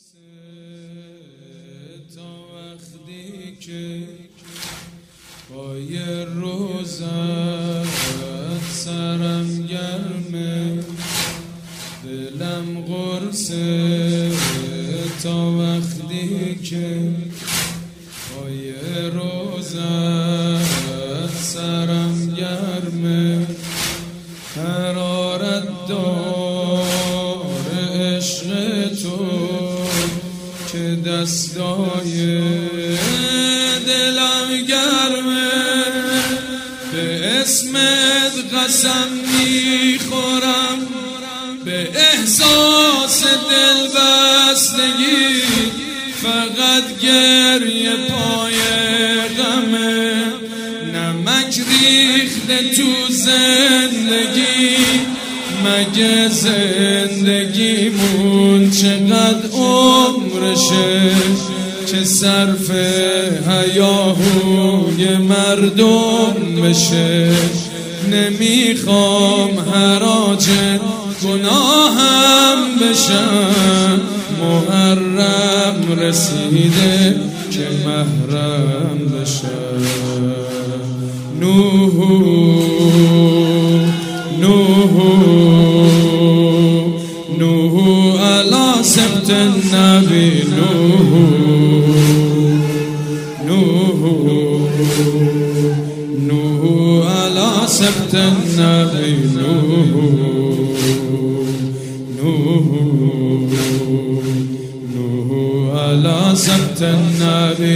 تا وقتی که با یه روزت سرم گرمه، دلم قرصه تا وقتی که با یه روزت سرم گرمه، حرارت دار عشق تو که دستای دلم گرمه، به اسمت قسم میخورم، به احساس دل بستگی، فقط گریه پای غمه، نمک ریخته تو زندگی، مگه زندگیمون چقدر عمرشه که صرف هیاهوی مردم بشه، نمیخوام حراج گناهم بشم، محرم رسیده که محرم بشم. نوح علی سبت النبی، نوح علی سبت النبی، نوح علی سبت النبی،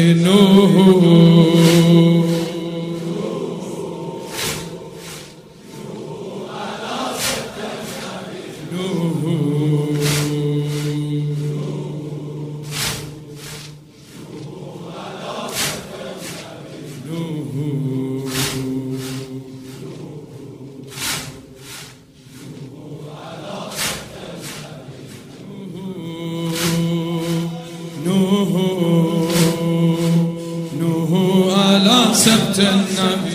نوح علی سبت النبی.